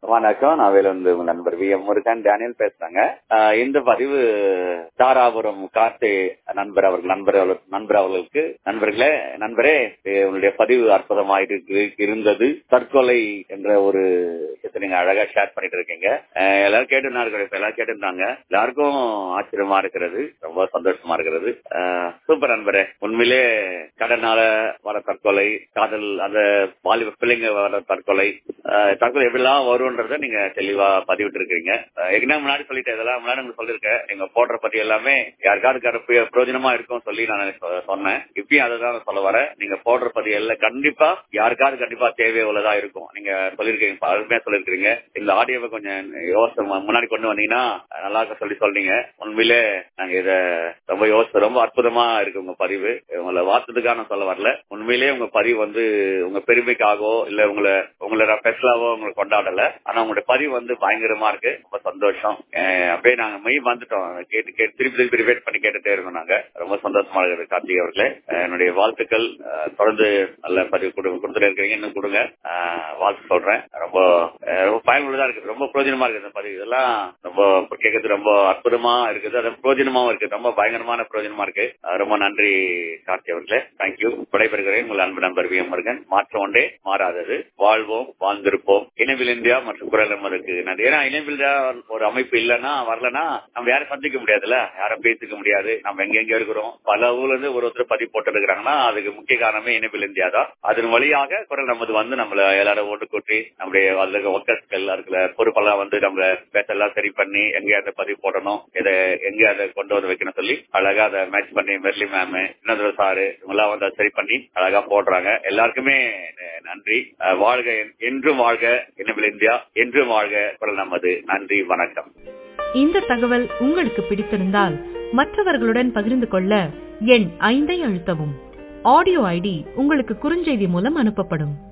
வணக்கம். நான் வேலூர்ந்து உங்க நண்பர் VM முருகன் டேனியல் பேசுறாங்க. இந்த பதிவு தாராபுரம் கார்த்தி நண்பர் அவர்களுக்கு நண்பரே உங்களுடைய பதிவு அற்புதமாக இருந்தது. தற்கொலை என்ற ஒரு நீங்க அழகா ஷேர் பண்ணிட்டு இருக்கீங்க. எல்லாரும் கேட்டுருந்தாங்க. எல்லாருக்கும் ஆச்சரியமா இருக்கிறது, ரொம்ப சந்தோஷமா இருக்கிறது. சூப்பர் நண்பரே. உண்மையிலே கடனால வர தற்கொலை, காதல், அந்த வாலிப பிள்ளைங்க வர தற்கொலை எப்படிலாம் வரும்ன்றத நீங்க தெளிவா பதிவிட்டு இருக்கீங்க. ஏற்கனவே முன்னாடி சொல்லிட்டேன், இதெல்லாம் முன்னாடி உங்களுக்கு சொல்லிருக்கேன். நீங்க போடுற பத்தி எல்லாமே யாருக்காவது பிரயோஜனமா இருக்கும் சொல்லி நான் சொன்னேன். இப்பயும் அதை சொல்ல வரேன். நீங்க போடுற பத்தி எல்லாம் கண்டிப்பா யாருக்காவது கண்டிப்பா தேவை உள்ளதா இருக்கும். நீங்க சொல்லிருக்கீங்க, அருமையா சொல்லிருக்கீங்க. இந்த ஆடியோவை கொஞ்சம் யோசனை முன்னாடி கொண்டு வந்தீங்கன்னா நல்லா சொல்லி சொல்றீங்க. உண்மையிலே நாங்க இத ரொம்ப யோசிச்சு, ரொம்ப அற்புதமா இருக்கு உங்க பதிவு. உங்களை வார்த்ததுக்காக நான் சொல்ல வரல. உண்மையிலேயே உங்க பதிவு உங்க பெருமைக்காகவோ இல்ல உங்களை பெருசாவோ உங்களை கொண்டாடல. ஆனா உங்களுடைய பதிவு பயங்கரமா இருக்கு. ரொம்ப சந்தோஷம். அப்படியே நாங்க மெய் வந்துட்டோம். கேட்டு திருப்பி ரிப்பீட் பண்ணி கேட்டுட்டே இருக்கோம். நாங்க ரொம்ப சந்தோஷமா இருக்குது. கார்த்திக் அவர்களே, என்னுடைய வாழ்த்துக்கள். தொடர்ந்து நல்ல பதிவு கொடுத்துட்டு இருக்கீங்க. இன்னும் கொடுங்க, வாழ்த்து சொல்றேன். ரொம்ப பயனுள்ளதா இருக்குது, ரொம்ப பிரயோஜனமா இருக்குது இந்த பதிவு. இதெல்லாம் ரொம்ப கேட்கறது ரொம்ப அற்புதமா இருக்குது. அது பிரயோஜனமாவும் இருக்கு, ரொம்ப பயங்கரமான பிரயோஜனமா இருக்கு. ரொம்ப நன்றி கார்த்தி அவர்களே. தேங்க்யூ. விடைபெறுகிறேன். உங்கள் அன்பு நண்பர் VM முருகன். மாற்றம் ஒன்றே மாறாதது. வாழ்வோம், வாழ்ந்திருப்போம். இணைவில் இந்தியா மற்றும் குரல் நமதுக்கு நன்றி. ஏன்னா இணைவில் இந்தியா ஒரு அமைப்பு இல்லைன்னா வரலன்னா நம்ம யாரும் சந்திக்க முடியாதுல்ல, யாரும் பேசிக்க முடியாது. நம்ம எங்க இருக்கிறோம், பல ஊர்ல இருந்து ஒருத்தர் பதிவு போட்டு இருக்கிறாங்கன்னா அதுக்கு முக்கிய காரணமே இணைவில் இந்தியா தான். அதன் வழியாக குரல் நமது நம்மள எல்லாரும் ஓட்டு கூட்டி நம்முடைய ஒர்க்கர்ஸ்கள் இருக்கிற பொறுப்பெல்லாம் நம்மள பேசெல்லாம் சரி பண்ணி எங்க அதை பதிவு போடணும், எங்க அதை கொண்டு வந்து வைக்கணும் சொல்லி அழகா அதை மேட்ச் பண்ணி மெர்லி மேம், இன்னொரு சாரு இவங்கெல்லாம் சரி பண்ணி அழகா போடுறாங்க. எல்லாருக்குமே நன்றி. வாழ்க, என்றும் வாழ்க இணைவில் இந்தியா, என்றும் வாழ்க குரல் நமது. நன்றி, வணக்கம். இந்த தகவல் உங்களுக்கு பிடித்திருந்தால் மற்றவர்களுடன் பகிர்ந்து கொள்ள எண் 5 அழுத்தவும். ஆடியோ ஐடி உங்களுக்கு குறுஞ்செய்தி மூலம் அனுப்பப்படும்.